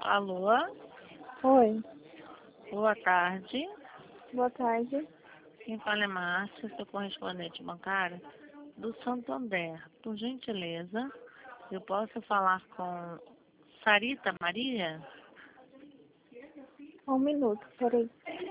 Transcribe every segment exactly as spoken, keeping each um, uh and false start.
Alô? Oi, Boa tarde. boa tarde. Quem fala é Márcia, sou correspondente bancária do Santander. Por gentileza, eu posso falar com Sarita Maria? Um minuto, peraí.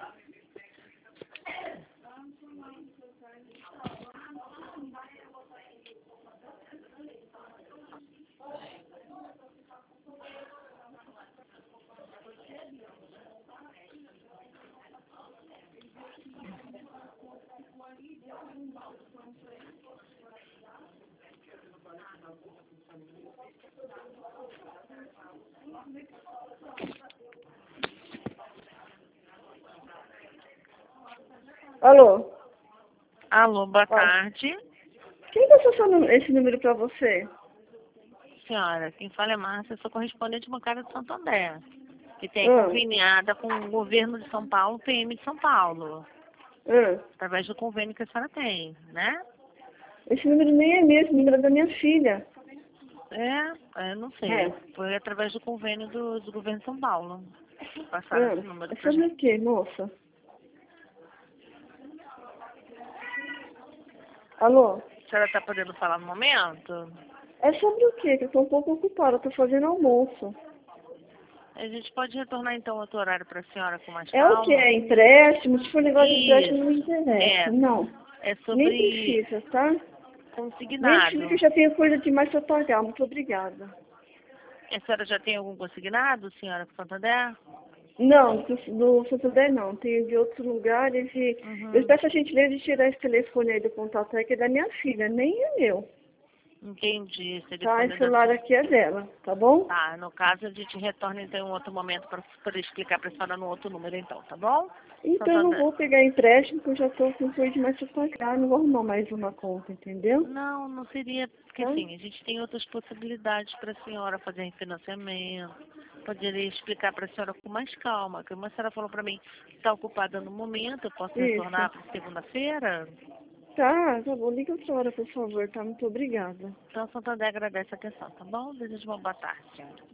Alô? Alô, boa Oi. tarde. Quem passou esse nú- esse número pra você? Senhora, quem fala é Márcia, sou correspondente bancária do Santander, que tem Ah, conveniada com o governo de São Paulo, P M de São Paulo, ah. através do convênio que a senhora tem, né? Esse número nem é meu, esse número é da minha filha. É, eu não É. sei. Foi através do convênio do, do governo de São Paulo. Passaram esse número Ah. É pra sobre gente. o quê, moça? Alô? A senhora está podendo falar no momento? É sobre o quê? Que eu tô um pouco ocupada, eu tô fazendo almoço. A gente pode retornar então outro horário para a senhora com mais É o quê? calma? É empréstimo? Se for negócio de empréstimo, não me Isso. interessa. É. Não. É Nem sobre precisa, tá? Nem precisa que eu consignado. já tenho coisa demais pra pagar. Muito obrigada. A senhora já tem algum consignado, senhora com Santander? Não, do, do Santander não. Tem de outros lugares e eu Uhum. peço a gentileza de tirar esse telefone aí do contato aí, que é da minha filha, nem é meu. Entendi. Esse Tá? telefone Esse da celular sua. aqui é dela, tá bom? Tá, no caso a gente retorna então em um outro momento para poder explicar para a senhora no outro número então, tá bom? Então eu não Santander. vou pegar empréstimo, porque eu já tô com coisa demais pra pagar. Não vou arrumar mais uma conta, entendeu? Não, não seria, porque Tá? assim, a gente tem outras possibilidades para a senhora fazer refinanciamento. Poderia explicar para a senhora com mais calma, que uma senhora falou para mim que está ocupada no momento, eu posso Isso. retornar para segunda-feira? Tá, tá bom. Liga outra hora, por favor, tá? Muito obrigada. Então, Santander agradece a atenção, tá bom? Desejo uma boa tarde, senhora.